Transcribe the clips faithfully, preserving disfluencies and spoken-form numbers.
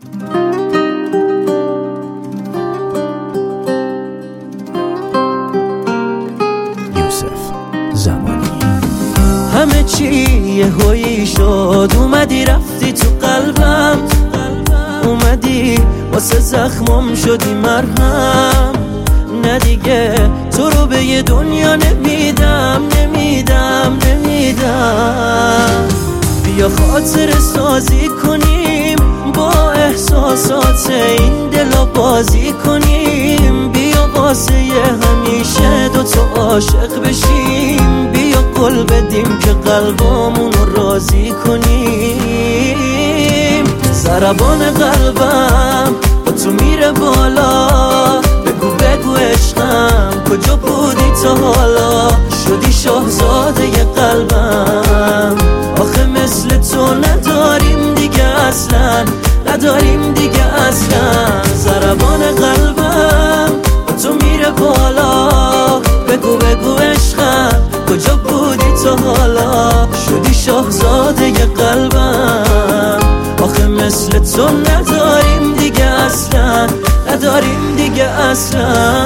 همه چی یه هویی شد، اومدی رفتی تو قلبم، اومدی واسه زخمم شدی مرهم. نه دیگه تو رو به یه دنیا نمیدم نمیدم نمیدم. بیا خاطر سازی کنیم، با احساسات این دلا بازی کنیم. بیا واسه همیشه دوتا عاشق بشیم. بیا قول بدیم که قلبامون رو راضی کنیم. ضربان قلبم با تو میره بالا، بگو بگو عشقم کجا بودی تا حالا؟ شدی شاهزاده قلبم، آخه مثل تو نداریم دیگه اصلا، نداریم دیگه اصلا. ضربان قلبم با تو میره بالا، بگو بگو عشقم کجا بودی تا حالا؟ شدی شاهزاده قلبم، آخه مثل تو نداریم دیگه اصلا، نداریم دیگه اصلا.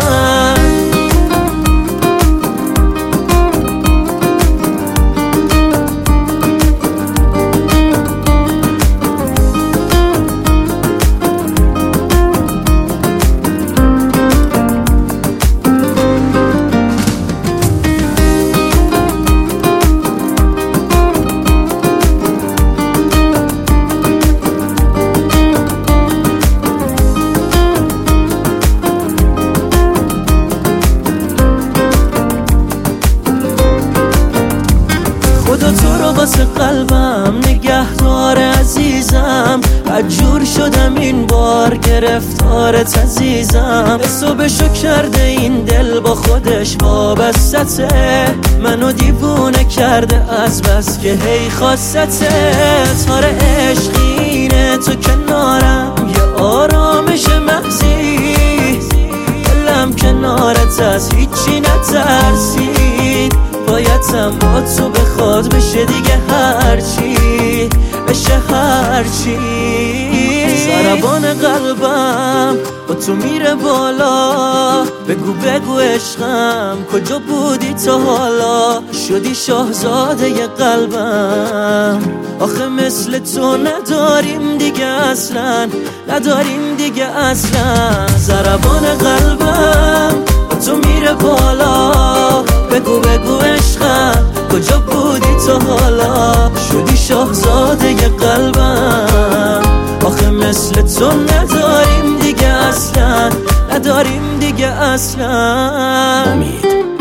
خدا تو رو واسه قلبم نگهدار عزیزم. عجور شدم این بار گرفتارت عزیزم. حسابشو شو کرده این دل با خودش وابسته، منو دیوونه کرده از بس که هی خواستته. تاره عشقینه تو کنارم، یه آرامش مغزی، دلم کنارت از هیچی نترسید. بایدم با تو بخواد بشه دیگه هرچی، بشه هرچی. ضربان قلبم با تو میره بالا، بگو بگو عشقم کجا بودی تا حالا؟ شدی شاهزاده قلبم، آخه مثل تو نداریم دیگه اصلا، نداریم دیگه اصلا. ضربان قلبم با تو میره بالا، بگو بگو عشقم کجا بودی تا حالا؟ شدی شاهزاده قلبم، آخه مثل تو نداریم دیگه اصلا، نداریم دیگه اصلا. امید